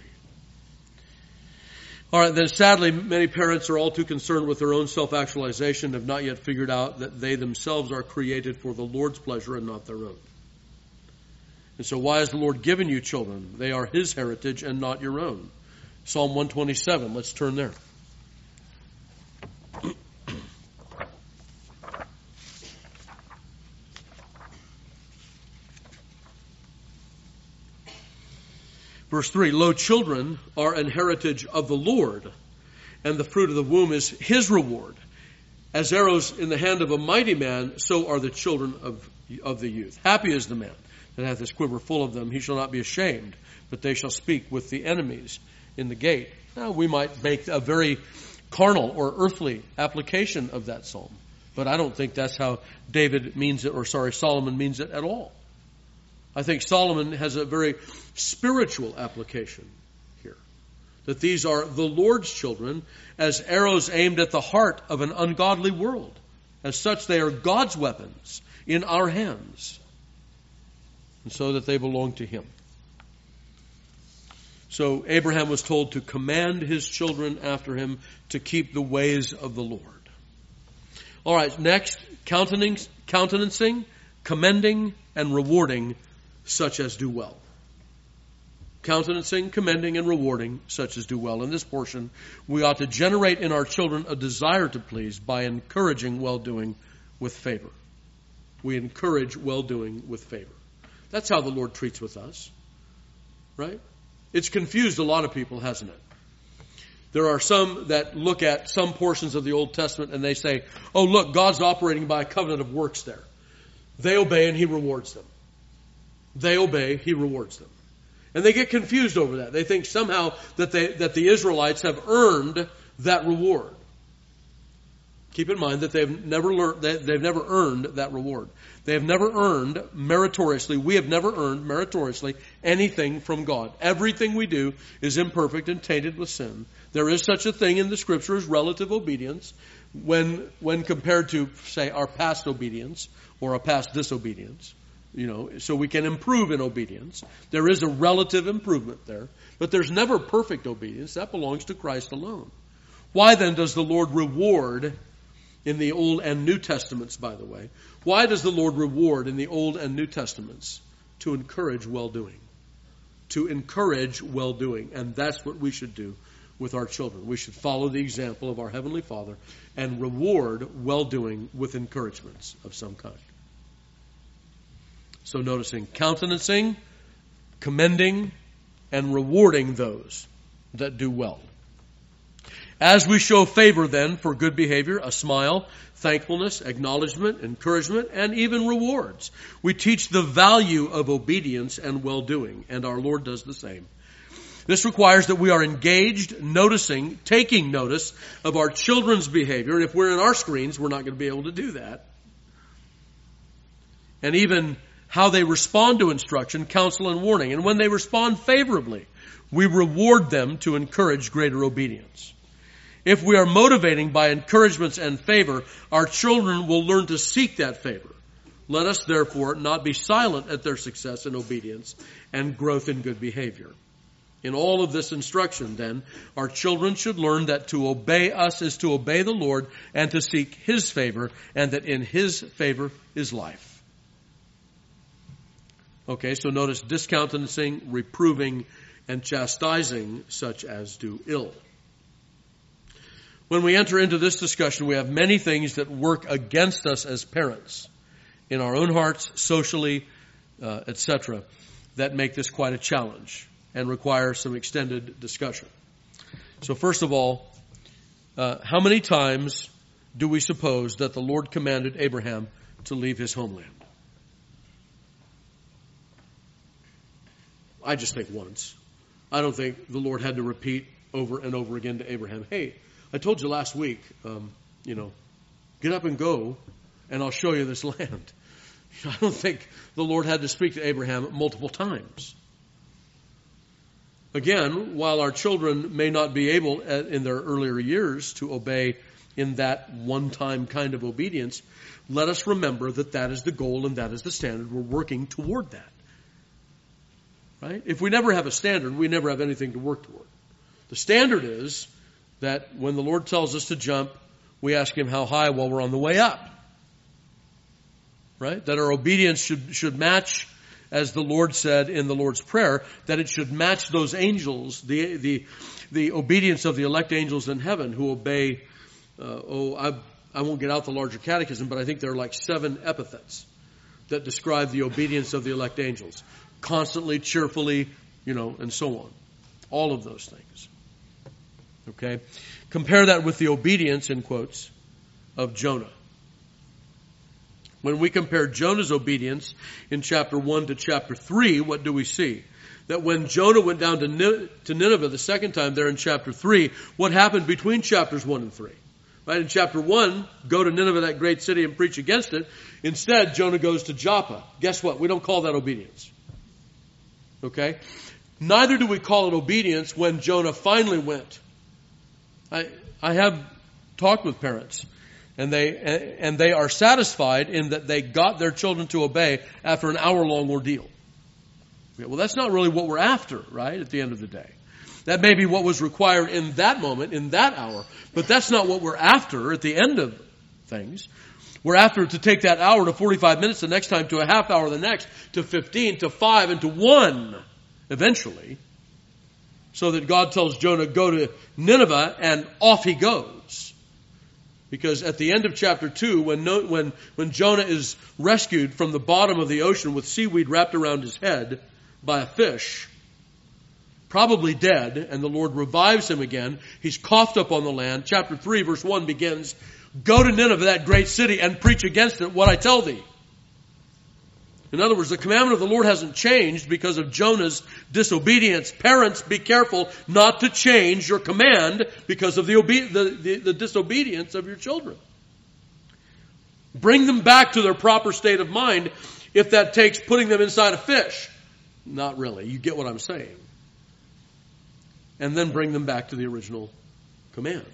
All right, then sadly, many parents are all too concerned with their own self-actualization and have not yet figured out that they themselves are created for the Lord's pleasure and not their own. And so why has the Lord given you children? They are His heritage and not your own. Psalm one twenty-seven, let's turn there. Verse three, lo, children are an heritage of the Lord, and the fruit of the womb is His reward. As arrows in the hand of a mighty man, so are the children of, of the youth. Happy is the man that hath his quiver full of them. He shall not be ashamed, but they shall speak with the enemies in the gate. Now, we might make a very carnal or earthly application of that psalm, but I don't think that's how David means it, or sorry, Solomon means it at all. I think Solomon has a very spiritual application here. That these are the Lord's children as arrows aimed at the heart of an ungodly world. As such, they are God's weapons in our hands. And so that they belong to Him. So Abraham was told to command his children after him to keep the ways of the Lord. All right, next, countenancing, commending, and rewarding such as do well. countenancing, commending, and rewarding such as do well. In this portion, we ought to generate in our children a desire to please by encouraging well-doing with favor. We encourage well-doing with favor. That's how the Lord treats with us, right? It's confused a lot of people, hasn't it? There are some that look at some portions of the Old Testament and they say, oh, look, God's operating by a covenant of works there. They obey and He rewards them. They obey, He rewards them. And they get confused over that. They think somehow that they, that the Israelites have earned that reward. Keep in mind that they've never learned, they've never earned that reward. They have never earned meritoriously. We have never earned meritoriously anything from God. Everything we do is imperfect and tainted with sin. There is such a thing in the Scripture as relative obedience when, when compared to, say, our past obedience or our past disobedience. You know, so we can improve in obedience. There is a relative improvement there. But there's never perfect obedience. That belongs to Christ alone. Why then does the Lord reward in the Old and New Testaments, by the way? Why does the Lord reward in the Old and New Testaments? To encourage well-doing. To encourage well-doing. And that's what we should do with our children. We should follow the example of our Heavenly Father and reward well-doing with encouragements of some kind. So noticing countenancing, commending, and rewarding those that do well. As we show favor then for good behavior, a smile, thankfulness, acknowledgement, encouragement, and even rewards, we teach the value of obedience and well-doing, and our Lord does the same. This requires that we are engaged, noticing, taking notice of our children's behavior, and if we're in our screens, we're not going to be able to do that. And even how they respond to instruction, counsel, and warning. And when they respond favorably, we reward them to encourage greater obedience. If we are motivating by encouragements and favor, our children will learn to seek that favor. Let us therefore not be silent at their success in obedience and growth in good behavior. In all of this instruction, then, our children should learn that to obey us is to obey the Lord and to seek His favor, and that in His favor is life. Okay, so notice discountenancing, reproving, and chastising such as do ill. When we enter into this discussion, we have many things that work against us as parents, in our own hearts, socially, uh, et cetera, that make this quite a challenge and require some extended discussion. So first of all, uh, how many times do we suppose that the Lord commanded Abraham to leave his homeland? I just think once. I don't think the Lord had to repeat over and over again to Abraham, hey, I told you last week, um, you know, get up and go, and I'll show you this land. I don't think the Lord had to speak to Abraham multiple times. Again, while our children may not be able in their earlier years to obey in that one-time kind of obedience, let us remember that that is the goal and that is the standard. We're working toward that. Right? If we never have a standard, we never have anything to work toward. The standard is that when the Lord tells us to jump, we ask Him how high while we're on the way up. Right? That our obedience should, should match, as the Lord said in the Lord's Prayer, that it should match those angels, the the, the obedience of the elect angels in heaven who obey, uh, oh, I, I won't get out the larger catechism, but I think there are like seven epithets that describe the obedience of the elect angels. Constantly, cheerfully, you know, and so on. All of those things. Okay? Compare that with the obedience, in quotes, of Jonah. When we compare Jonah's obedience in chapter one to chapter three, what do we see? That when Jonah went down to Nineveh the second time there in chapter three, what happened between chapters one and three? Right? In chapter one, go to Nineveh, that great city, and preach against it. Instead, Jonah goes to Joppa. Guess what? We don't call that obedience. Okay? Neither do we call it obedience when Jonah finally went. I I have talked with parents, and they and they are satisfied in that they got their children to obey after an hour-long ordeal. Okay, well, that's not really what we're after, right, at the end of the day. That may be what was required in that moment, in that hour, but that's not what we're after at the end of things. We're after to take that hour to forty-five minutes the next time, to a half hour the next, to fifteen, to five, and to one eventually. So that God tells Jonah, go to Nineveh, and off he goes. Because at the end of chapter two, when, no, when, when Jonah is rescued from the bottom of the ocean with seaweed wrapped around his head by a fish, probably dead, and the Lord revives him again, he's coughed up on the land. Chapter three, verse one begins, go to Nineveh, that great city, and preach against it what I tell thee. In other words, the commandment of the Lord hasn't changed because of Jonah's disobedience. Parents, be careful not to change your command because of the, obe- the, the, the disobedience of your children. Bring them back to their proper state of mind if that takes putting them inside a fish. Not really. You get what I'm saying. And then bring them back to the original command.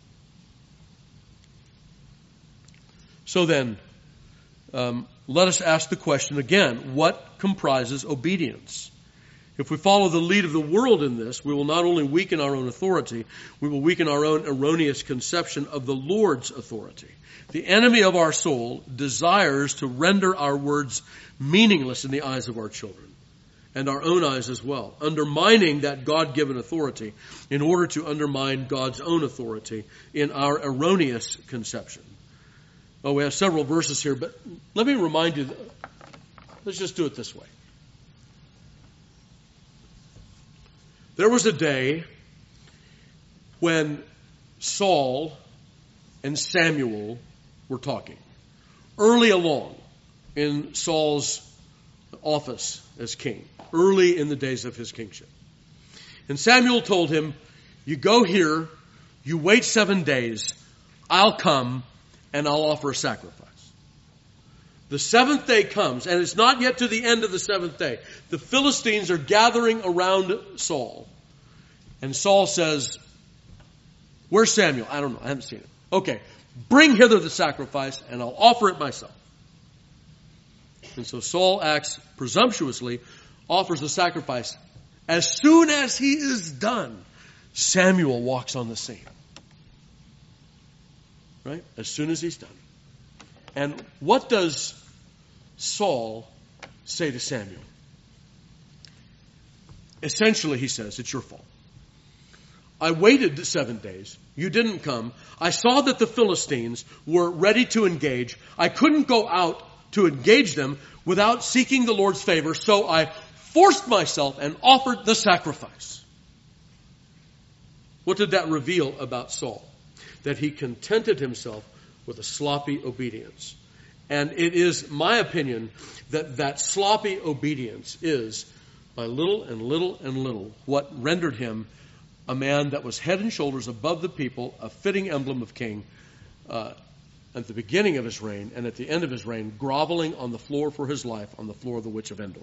So then, um, let us ask the question again, what comprises obedience? If we follow the lead of the world in this, we will not only weaken our own authority, we will weaken our own erroneous conception of the Lord's authority. The enemy of our soul desires to render our words meaningless in the eyes of our children, and our own eyes as well, undermining that God-given authority in order to undermine God's own authority in our erroneous conception. Oh, we have several verses here, but let me remind you, let's just do it this way. There was a day when Saul and Samuel were talking, early along in Saul's office as king, early in the days of his kingship. And Samuel told him, you go here, you wait seven days, I'll come, and I'll offer a sacrifice. The seventh day comes, and it's not yet to the end of the seventh day. The Philistines are gathering around Saul. And Saul says, where's Samuel? I don't know. I haven't seen him. Okay, bring hither the sacrifice, and I'll offer it myself. And so Saul acts presumptuously, offers the sacrifice. As soon as he is done, Samuel walks on the scene. Right? As soon as he's done. And what does Saul say to Samuel? Essentially, he says, it's your fault. I waited seven days. You didn't come. I saw that the Philistines were ready to engage. I couldn't go out to engage them without seeking the Lord's favor, so I forced myself and offered the sacrifice. What did that reveal about Saul? That he contented himself with a sloppy obedience. And it is my opinion that that sloppy obedience is, by little and little and little, what rendered him a man that was head and shoulders above the people, a fitting emblem of king, uh, at the beginning of his reign, and at the end of his reign, groveling on the floor for his life, on the floor of the Witch of Endor.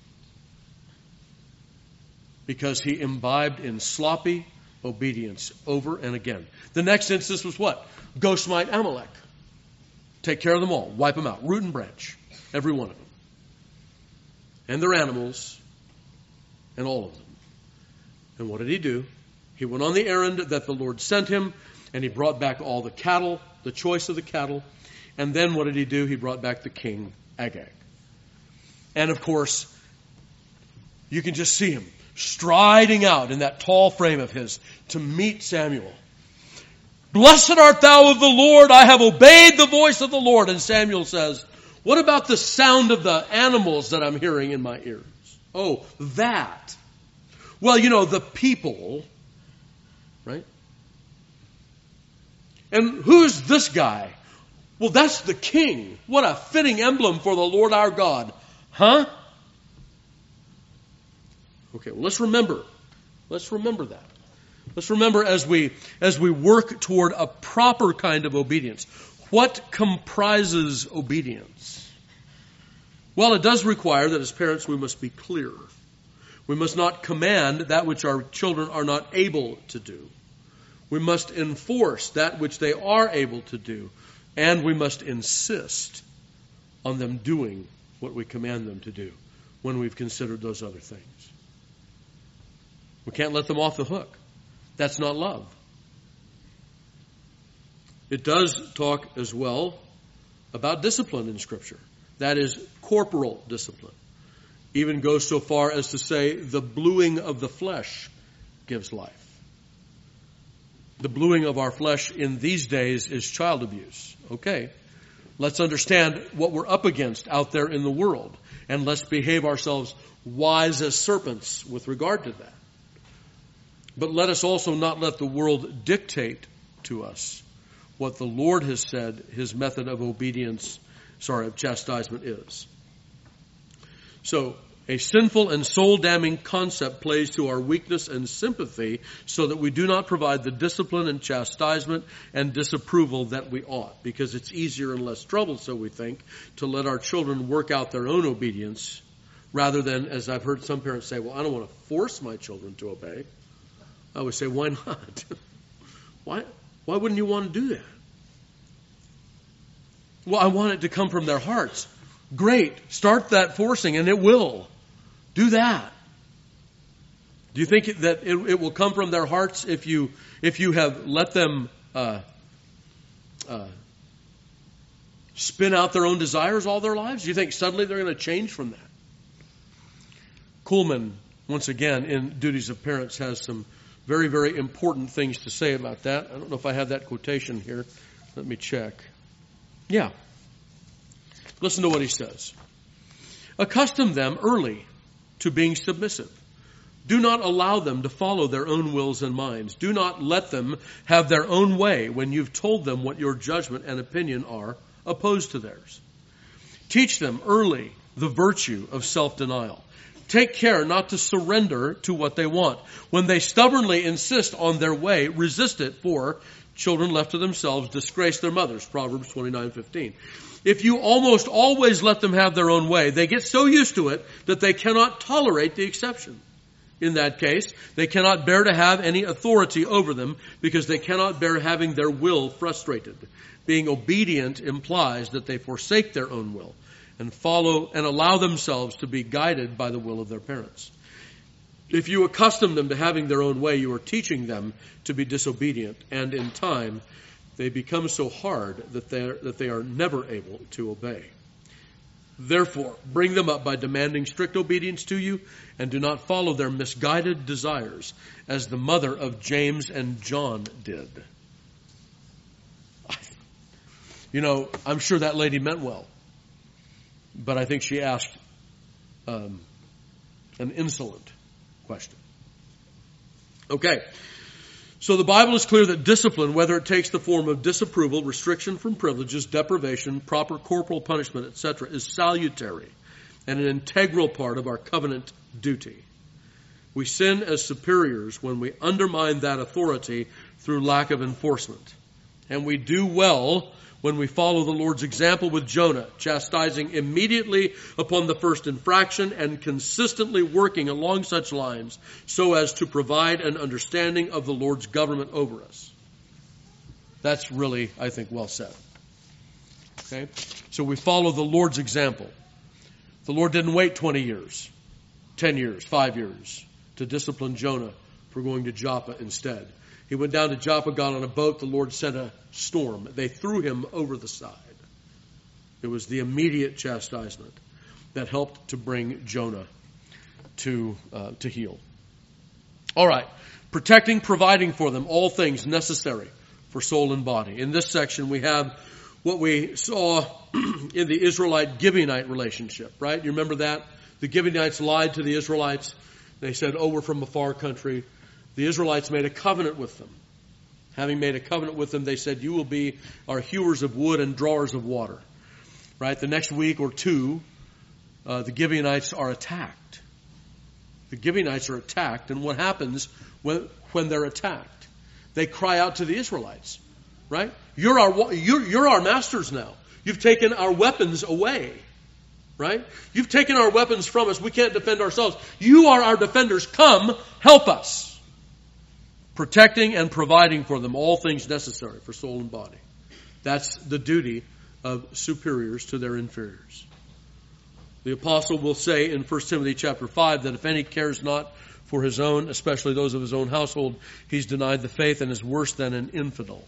Because he imbibed in sloppy obedience over and again. The next instance was what? Go smite Amalek. Take care of them all. Wipe them out. Root and branch. Every one of them. And their animals. And all of them. And what did he do? He went on the errand that the Lord sent him, and he brought back all the cattle, the choice of the cattle. And then what did he do? He brought back the king, Agag. And of course, you can just see him striding out in that tall frame of his to meet Samuel. Blessed art thou of the Lord, I have obeyed the voice of the Lord. And Samuel says, what about the sound of the animals that I'm hearing in my ears? Oh, that. Well, you know, the people, right? And who's this guy? Well, that's the king. What a fitting emblem for the Lord our God. Huh? Okay, well, let's remember. Let's remember that. Let's remember as we as we work toward a proper kind of obedience. What comprises obedience? Well, it does require that as parents we must be clear. We must not command that which our children are not able to do. We must enforce that which they are able to do. And we must insist on them doing what we command them to do when we've considered those other things. We can't let them off the hook. That's not love. It does talk as well about discipline in Scripture. That is corporal discipline. Even goes so far as to say the bluing of the flesh gives life. The bluing of our flesh in these days is child abuse. Okay, let's understand what we're up against out there in the world, and let's behave ourselves wise as serpents with regard to that. But let us also not let the world dictate to us what the Lord has said his method of obedience, sorry, of chastisement is. So, a sinful and soul-damning concept plays to our weakness and sympathy so that we do not provide the discipline and chastisement and disapproval that we ought, because it's easier and less trouble, so we think, to let our children work out their own obedience rather than, as I've heard some parents say, well, I don't want to force my children to obey. I would say, why not? why, why wouldn't you want to do that? Well, I want it to come from their hearts. Great. Start that forcing and it will. Do that. Do you think that it, it will come from their hearts if you if you have let them uh, uh, spin out their own desires all their lives? Do you think suddenly they're going to change from that? Kuhlman, once again, in Duties of Parents, has some very, very important things to say about that. I don't know if I have that quotation here. Let me check. Yeah. Listen to what he says. Accustom them early to being submissive. Do not allow them to follow their own wills and minds. Do not let them have their own way when you've told them what your judgment and opinion are opposed to theirs. Teach them early the virtue of self-denial. Take care not to surrender to what they want. When they stubbornly insist on their way, resist it, for children left to themselves disgrace their mothers. Proverbs twenty-nine fifteen. If you almost always let them have their own way, they get so used to it that they cannot tolerate the exception. In that case, they cannot bear to have any authority over them because they cannot bear having their will frustrated. Being obedient implies that they forsake their own will and follow and allow themselves to be guided by the will of their parents. If you accustom them to having their own way, you are teaching them to be disobedient, and in time they become so hard that they are, that they are never able to obey. Therefore, bring them up by demanding strict obedience to you, and do not follow their misguided desires, as the mother of James and John did. You know, I'm sure that lady meant well, but I think she asked um, an insolent question. Okay. So the Bible is clear that discipline, whether it takes the form of disapproval, restriction from privileges, deprivation, proper corporal punishment, et cetera, is salutary and an integral part of our covenant duty. We sin as superiors when we undermine that authority through lack of enforcement. And we do well when we follow the Lord's example with Jonah, chastising immediately upon the first infraction and consistently working along such lines so as to provide an understanding of the Lord's government over us. That's really, I think, well said. Okay? So we follow the Lord's example. The Lord didn't wait twenty years, ten years, five years to discipline Jonah for going to Joppa instead. He went down to Joppa, got on a boat. The Lord sent a storm. They threw him over the side. It was the immediate chastisement that helped to bring Jonah to uh, to heal. All right. Protecting, providing for them all things necessary for soul and body. In this section, we have what we saw in the Israelite Gibeonite relationship, right? You remember that? The Gibeonites lied to the Israelites. They said, oh, we're from a far country. The Israelites made a covenant with them. Having made a covenant with them, they said, you will be our hewers of wood and drawers of water. Right? The next week or two, uh, the Gibeonites are attacked. The Gibeonites are attacked, and what happens when, when they're attacked? They cry out to the Israelites. Right? You're our, you're, you're our masters now. You've taken our weapons away. Right? You've taken our weapons from us. We can't defend ourselves. You are our defenders. Come, help us. Protecting and providing for them all things necessary for soul and body. That's the duty of superiors to their inferiors. The apostle will say in First Timothy chapter five that if any cares not for his own, especially those of his own household, he's denied the faith and is worse than an infidel.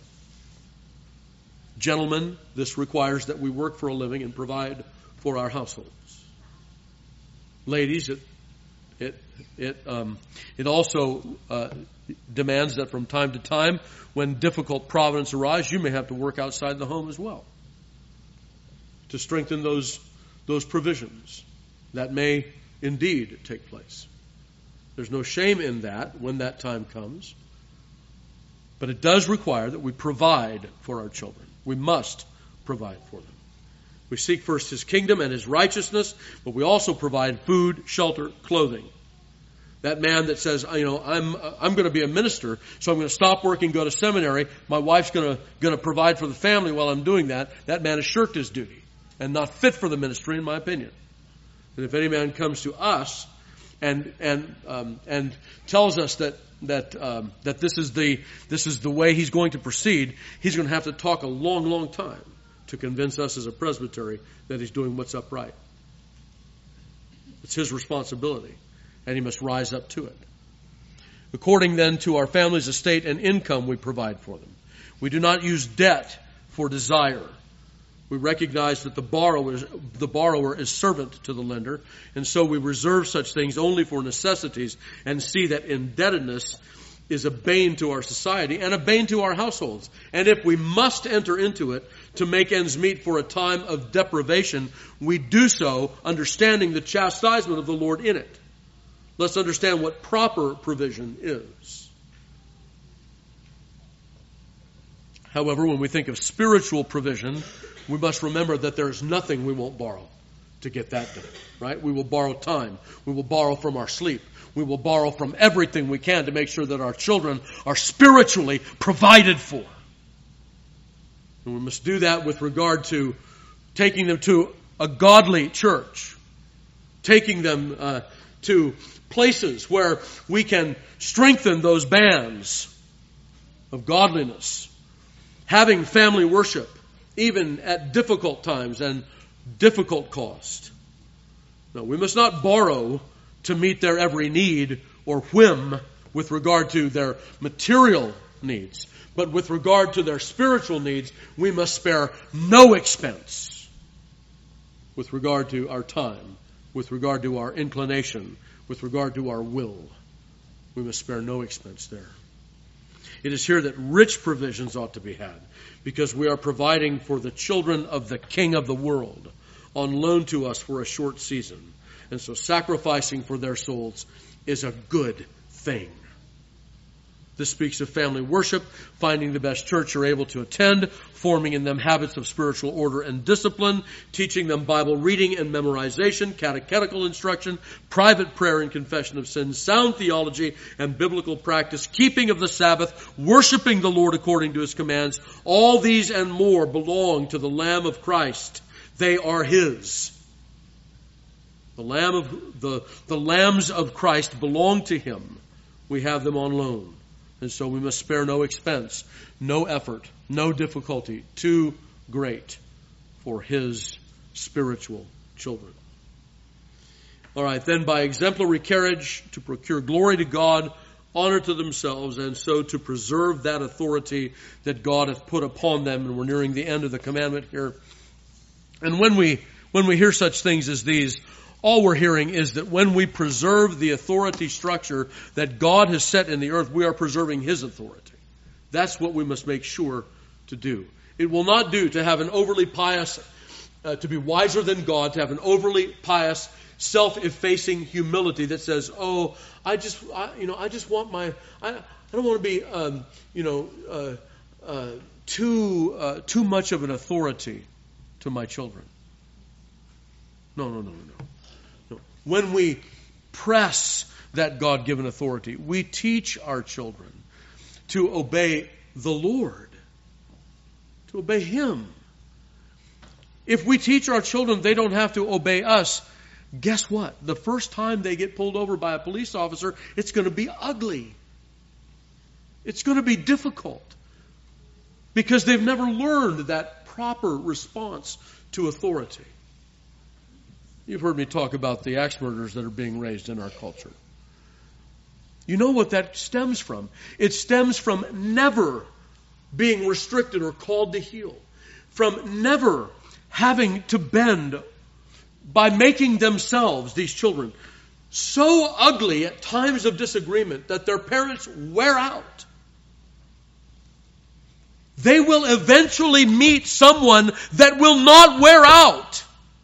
Gentlemen, this requires that we work for a living and provide for our households. Ladies, it It it um, it also uh, demands that from time to time, when difficult providence arise, you may have to work outside the home as well to strengthen those those provisions. That may indeed take place. There's no shame in that when that time comes. But it does require that we provide for our children. We must provide for them. We seek first His kingdom and His righteousness, but we also provide food, shelter, clothing. That man that says, you know, I'm I'm going to be a minister, so I'm going to stop working, go to seminary. My wife's going to going to provide for the family while I'm doing that. That man has shirked his duty and not fit for the ministry, in my opinion. And if any man comes to us and and um, and tells us that that um, that this is the this is the way he's going to proceed, he's going to have to talk a long, long time to convince us as a presbytery that he's doing what's upright. It's his responsibility, and he must rise up to it. According then to our family's estate and income, we provide for them. We do not use debt for desire. We recognize that the borrower, the borrower is servant to the lender, and so we reserve such things only for necessities and see that indebtedness is a bane to our society and a bane to our households. And if we must enter into it to make ends meet for a time of deprivation, we do so understanding the chastisement of the Lord in it. Let's understand what proper provision is. However, when we think of spiritual provision, we must remember that there is nothing we won't borrow to get that done, right? We will borrow time. We will borrow from our sleep. We will borrow from everything we can to make sure that our children are spiritually provided for. And we must do that with regard to taking them to a godly church, taking them uh, to places where we can strengthen those bands of godliness, having family worship, even at difficult times and difficult cost. No, we must not borrow to meet their every need or whim with regard to their material needs. But with regard to their spiritual needs, we must spare no expense with regard to our time, with regard to our inclination, with regard to our will. We must spare no expense there. It is here that rich provisions ought to be had, because we are providing for the children of the King of the world on loan to us for a short season. And so sacrificing for their souls is a good thing. This speaks of family worship, finding the best church you're able to attend, forming in them habits of spiritual order and discipline, teaching them Bible reading and memorization, catechetical instruction, private prayer and confession of sins, sound theology and biblical practice, keeping of the Sabbath, worshiping the Lord according to His commands. All these and more belong to the Lamb of Christ. They are His. The Lamb of the, the lambs of Christ belong to Him. We have them on loan. And so we must spare no expense, no effort, no difficulty too great for His spiritual children. All right, then by exemplary carriage to procure glory to God, honor to themselves, and so to preserve that authority that God hath put upon them. And we're nearing the end of the commandment here. And when we when we hear such things as these, all we're hearing is that when we preserve the authority structure that God has set in the earth, we are preserving His authority. That's what we must make sure to do. It will not do to have an overly pious, uh, to be wiser than God, to have an overly pious, self-effacing humility that says, "Oh, I just, I, you know, I just want my, I, I don't want to be, um, you know, uh, uh, too, uh, too much of an authority to my children." No, no, no, no, no. When we press that God-given authority, we teach our children to obey the Lord, to obey Him. If we teach our children they don't have to obey us, guess what? The first time they get pulled over by a police officer, it's going to be ugly. It's going to be difficult because they've never learned that proper response to authority. You've heard me talk about the axe murders that are being raised in our culture. You know what that stems from? It stems from never being restricted or called to heel, from never having to bend by making themselves, these children, so ugly at times of disagreement that their parents wear out. They will eventually meet someone that will not wear out.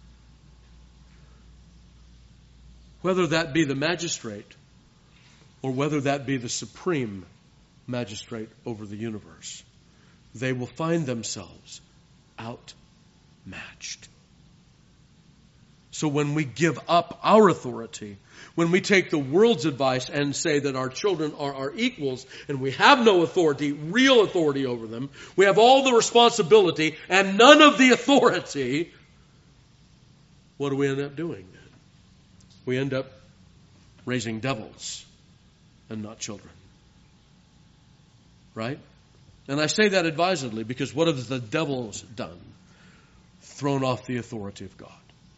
Whether that be the magistrate or whether that be the supreme magistrate over the universe, they will find themselves outmatched. So when we give up our authority, when we take the world's advice and say that our children are our equals and we have no authority, real authority over them, we have all the responsibility and none of the authority, what do we end up doing then? We end up raising devils and not children. Right? And I say that advisedly because what have the devils done? Thrown off the authority of God.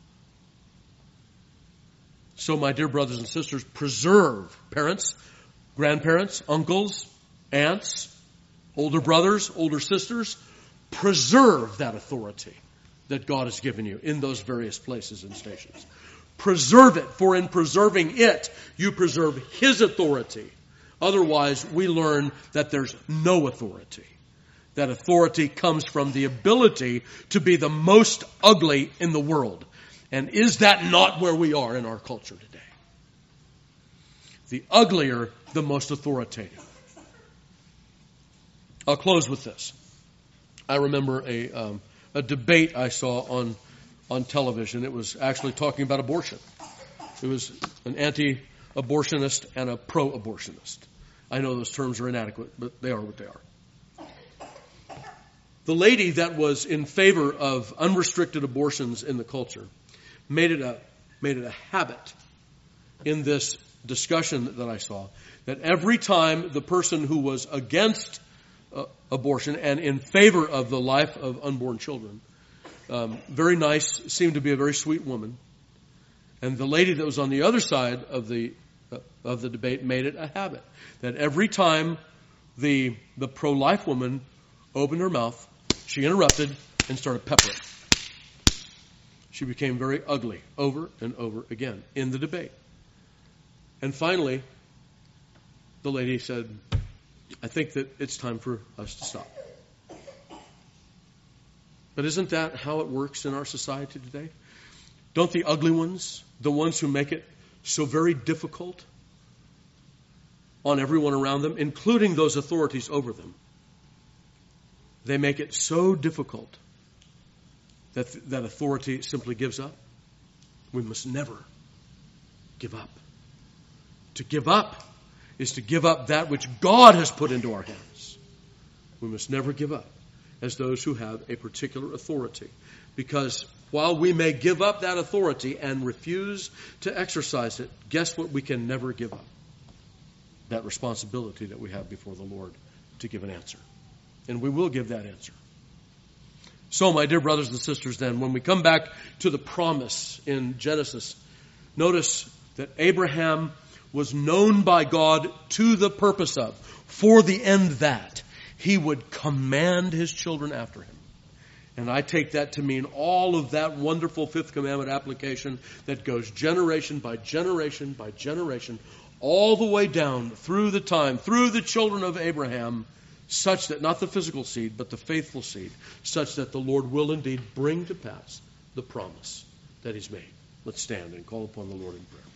So, my dear brothers and sisters, preserve parents, grandparents, uncles, aunts, older brothers, older sisters. Preserve that authority that God has given you in those various places and stations. Preserve it, for in preserving it, you preserve His authority. Otherwise, we learn that there's no authority. That authority comes from the ability to be the most ugly in the world. And is that not where we are in our culture today? The uglier, the most authoritative. I'll close with this. I remember a um, a debate I saw on on television. It was actually talking about abortion. It was an anti-abortionist and a pro-abortionist. I know those terms are inadequate, but they are what they are. The lady that was in favor of unrestricted abortions in the culture made it a made it a habit in this discussion that I saw that every time the person who was against uh, abortion and in favor of the life of unborn children, um, very nice, seemed to be a very sweet woman, and the lady that was on the other side of the uh, of the debate made it a habit that every time the the pro-life woman opened her mouth, she interrupted and started peppering. She became very ugly over and over again in the debate. And finally, the lady said, I think that it's time for us to stop. But isn't that how it works in our society today? Don't the ugly ones, the ones who make it so very difficult on everyone around them, including those authorities over them, they make it so difficult that that authority simply gives up? We must never give up. To give up is to give up that which God has put into our hands. We must never give up as those who have a particular authority. Because while we may give up that authority and refuse to exercise it, guess what we can never give up? That responsibility that we have before the Lord to give an answer. And we will give that answer. So, my dear brothers and sisters, then, when we come back to the promise in Genesis, notice that Abraham was known by God to the purpose of, for the end that, he would command his children after him. And I take that to mean all of that wonderful fifth commandment application that goes generation by generation by generation, all the way down through the time, through the children of Abraham, such that, not the physical seed, but the faithful seed, such that the Lord will indeed bring to pass the promise that He's made. Let's stand and call upon the Lord in prayer.